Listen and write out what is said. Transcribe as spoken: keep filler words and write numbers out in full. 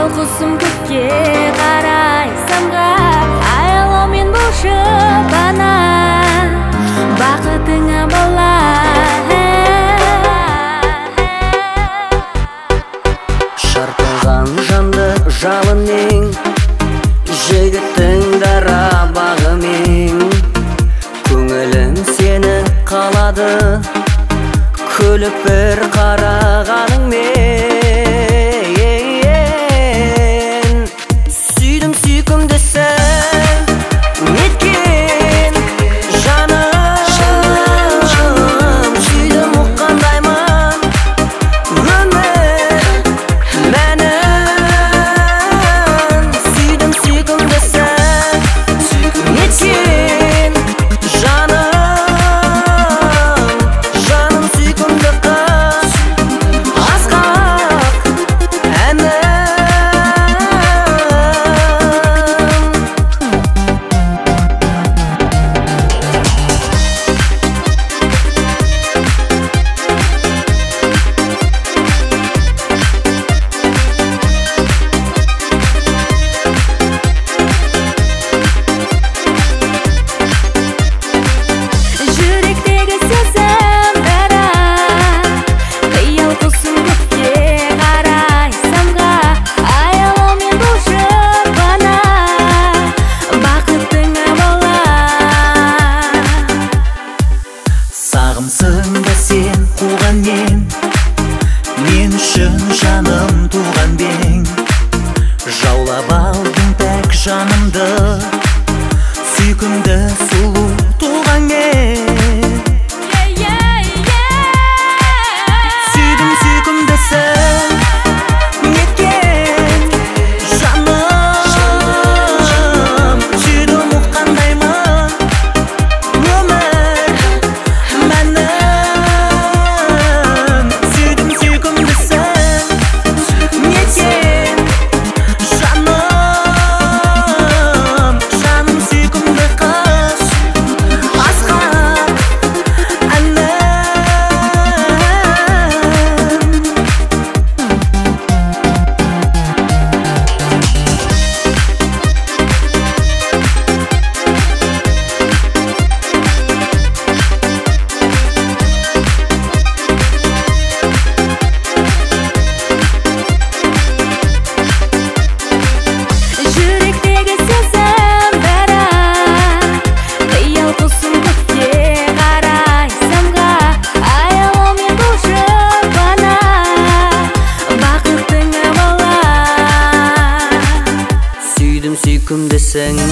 қиял құсым көкке қарай самғап, айлаумен болшы бана бақытыңа бала. Шарпылған жанды жалынмен, жігіттің дара бағымен, көңілім сені қалады, күліп бір қарағаныңмен. Сүйдім сүйкімдісің неткен жаным, сүйдім ұққандаймын өмір мәнін. Сүйдім сүйкімдісің неткен жаным, жаным сүйкімді қыз асқақ әнім. Жүректегі сезім дара, қиял құсым көкке қарай самғап, айлаумен болшы бана бақытыңа бала. Сағымсың ба сен қуған мен, мен үшін жаным туған бең. Жаулап алдың пәк жанымды, сүйкімді сұлу туған мен. Сүйдім сүйкімдісің неткен жаным, сүйдім ұққандаймын өмір мәнін. Сүйдім сүйкімдісің неткен жаным, жаным сүйкімді қыз асқақ әнім. Жүректегі сезім дара, қиял құсым көкке қарай самғап, айлаумен болшы бана бақытыңа бала. Сүйдім сүйкімдісің